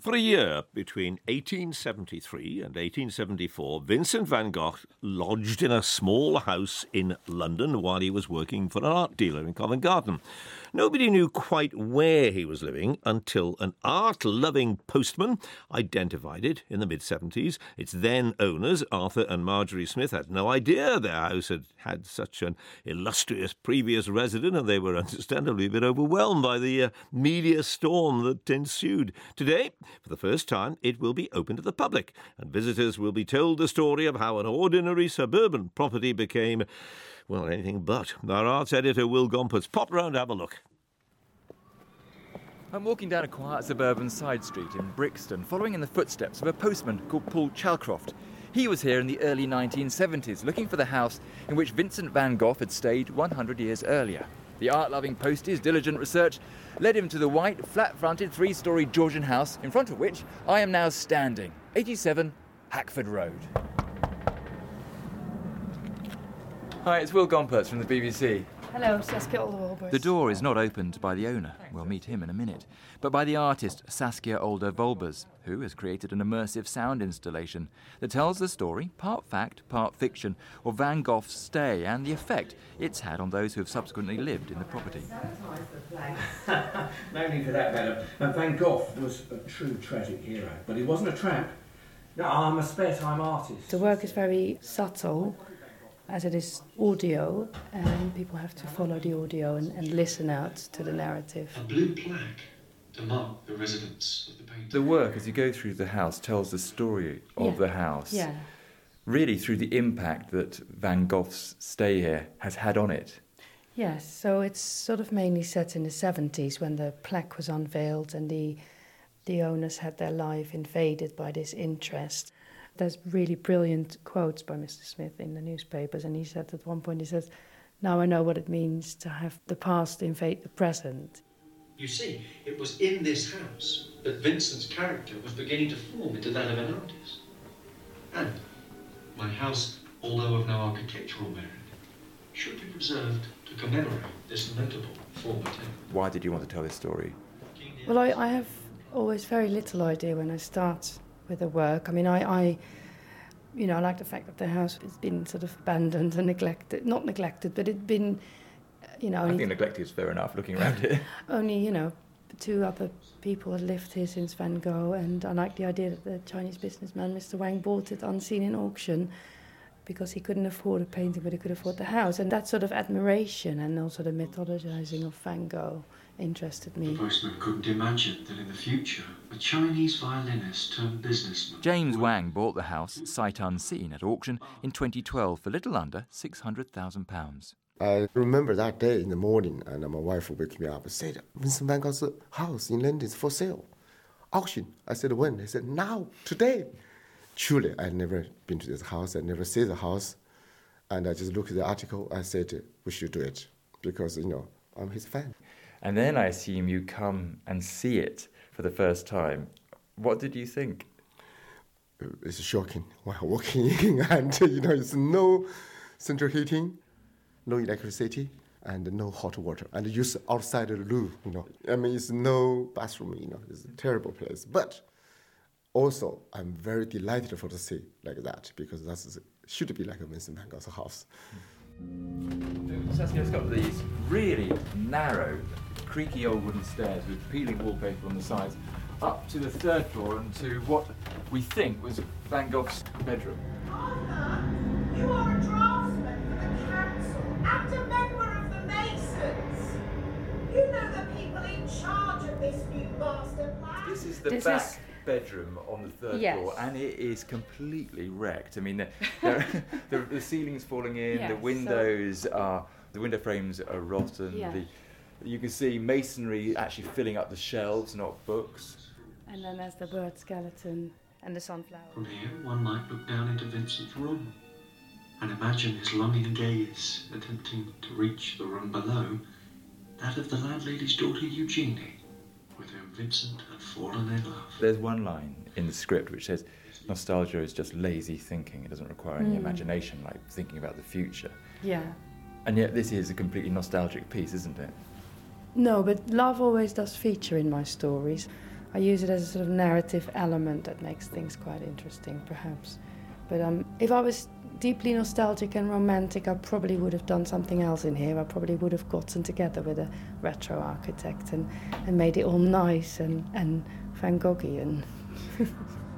For a year between 1873 and 1874, Vincent van Gogh lodged in a small house in London while he was working for an art dealer in Covent Garden. Nobody knew quite where he was living until an art-loving postman identified it in the mid-70s. Its then owners, Arthur and Marjorie Smith, had no idea their house had had such an illustrious previous resident, and they were understandably a bit overwhelmed by the media storm that ensued. Today, for the first time, it will be open to the public, and visitors will be told the story of how an ordinary suburban property became, well, anything but. Our arts editor, Will Gompertz, popped round to have a look. I'm walking down a quiet suburban side street in Brixton, following in the footsteps of a postman called Paul Chalcroft. He was here in the early 1970s, looking for the house in which Vincent van Gogh had stayed 100 years earlier. The art-loving postie's diligent research led him to the white, flat-fronted, three-storey Georgian house, in front of which I am now standing, 87 Hackford Road. Hi, it's Will Gompertz from the BBC. Hello, Saskia Older-Wolbers. The door is not opened by the owner, we'll meet him in a minute, but by the artist Saskia Older-Wolbers, who has created an immersive sound installation that tells the story, part fact, part fiction, of Van Gogh's stay and the effect it's had on those who have subsequently lived in the property. No need for that, madam. Van Gogh was a true tragic hero, but he wasn't a tramp. No, I'm a spare-time artist. The work is very subtle, as it is audio, and people have to follow the audio and listen out to the narrative. A blue plaque to mark the residence of the painter. The work, as you go through the house, tells the story of the house. Yeah. Really through the impact that Van Gogh's stay here has had on it. Yes, so it's sort of mainly set in the 70s when the plaque was unveiled and the owners had their life invaded by this interest. There's really brilliant quotes by Mr. Smith in the newspapers, and he said at one point, he says, "Now I know what it means to have the past invade the present." You see, it was in this house that Vincent's character was beginning to form into that of an artist. And my house, although of no architectural merit, should be reserved to commemorate this notable former tenant. Why did you want to tell this story? Well, I have always very little idea when I start with the work. I mean, I like the fact that the house has been sort of abandoned and neglected. Not neglected, but it'd been, I think neglected is fair enough, looking around it. Only, two other people had lived here since Van Gogh, and I like the idea that the Chinese businessman, Mr. Wang, bought it unseen in auction because he couldn't afford a painting, but he could afford the house. And that sort of admiration and also the mythologizing of Van Gogh interested me. The postman couldn't imagine that in the future a Chinese violinist turned businessman. James Wang bought the house sight unseen at auction in 2012 for little under £600,000. I remember that day in the morning, and my wife woke me up and said, "Vincent van Gogh's house in London is for sale. Auction." I said, "When?" He said, "Now, today." Truly, I'd never been to this house. I'd never seen the house. And I just looked at the article. I said, we should do it because, I'm his fan. And then I assume you come and see it for the first time. What did you think? It's shocking while walking in, and it's no central heating, no electricity, and no hot water, and use outside the room. It's no bathroom. It's a terrible place. But also, I'm very delighted for to see like that because that should be like a Vincent van Gogh's house. Saskia's got these really narrow, creaky old wooden stairs with peeling wallpaper on the sides up to the third floor and to what we think was Van Gogh's bedroom. Arthur, you are a draftsman for the council and a member of the Masons. You know the people in charge of this new master plan. This is the back bedroom on the third floor, and it is completely wrecked. I mean, the ceiling's falling in, the windows the window frames are rotten. Yeah. You can see masonry actually filling up the shelves, not books. And then there's the bird skeleton and the sunflower. From here, one might look down into Vincent's room and imagine his longing gaze attempting to reach the room below, that of the landlady's daughter Eugenie, with whom Vincent had fallen in love. There's one line in the script which says, nostalgia is just lazy thinking. It doesn't require any imagination, like thinking about the future. Yeah. And yet this is a completely nostalgic piece, isn't it? No, but love always does feature in my stories. I use it as a sort of narrative element that makes things quite interesting, perhaps. But if I was deeply nostalgic and romantic, I probably would have done something else in here. I probably would have gotten together with a retro architect and made it all nice and Van Goghian.